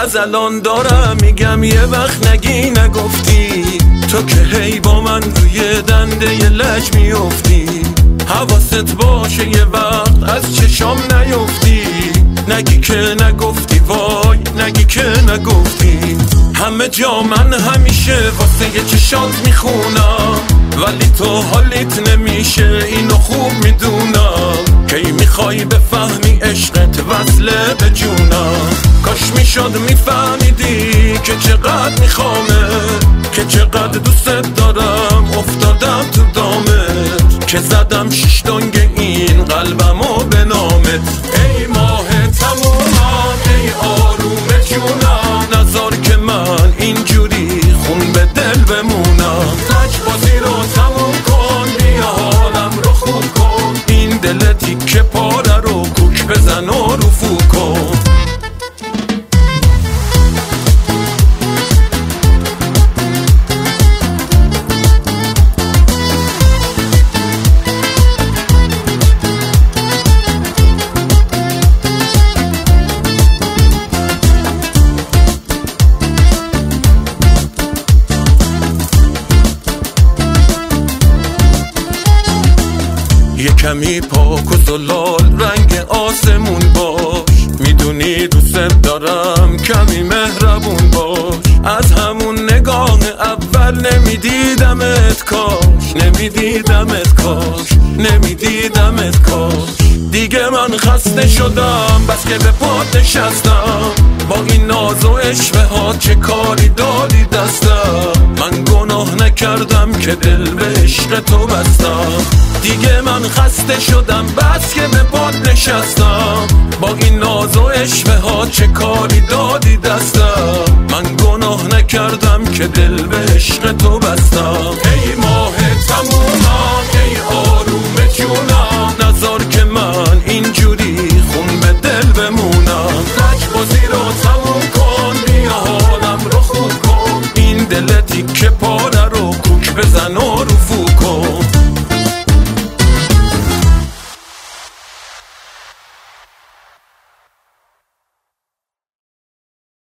از الان دارم میگم یه وقت نگی نگفتی، تو که هی با من روی دنده ی لج میافتی. حواست باشه یه وقت از چشام نیفتی، نگی که نگفتی وای نگی که نگفتی. همه جا من همیشه واسه یه چشات میخونم، ولی تو حالیت نمیشه اینو خوب میدونم. کی میخوای بفهمی عشقت وصله به جونم، کاش میشد میفهمیدی که چقدر میخوامه، که چقدر دوست دارم افتادم تو دامت، که زدم 6 دنگ این قلبمو به نامت. ای ماه تمومم ای آروم جونم، نذار که من اینجوری خون به دل بمونم. لجبازی رو تموم کن بیا حالم رو خوب کن، این دل تیکه پاره رو کوک بزن و رفو کن. یه کمی پاک و زلال رنگ آسمون باش، میدونی دوست دارم کمی مهربون باش. از همون نگاه اول نمیدیدمت کاش، نمیدیدمت کاش، نمیدیدمت کاش. دیگه من خسته شدم بس که به پات نشستم، با این ناز و عشوه ها چه کاری دادی دستم. من گناه نکردم که دل به عشق تو بستم، دیگه من خسته شدم بس که به پات نشستم. با این ناز و عشوه ها چه کاری دادی دستم. من گناه نکردم که دل به عشق تو بستم. ای ماه تمومم ای آروم جونم، نذار که من اینجوری خون به دل بمونم. لجبازی رو تموم کن بیا حالم رو خوب کن، این دل تیکه پاره رو کوک بزن و